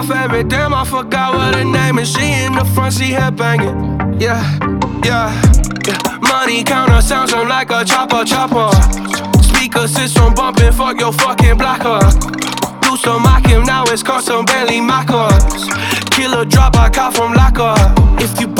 favorite, damn, I forgot what her name is. She in the front seat headbanging. Yeah, yeah, yeah. Money counter sounds on like a chopper. Speaker system bumping, fuck your fucking blocker. Used to mock him, now it's custom Bentley Maccas. Killer drop, I caught from locker. If you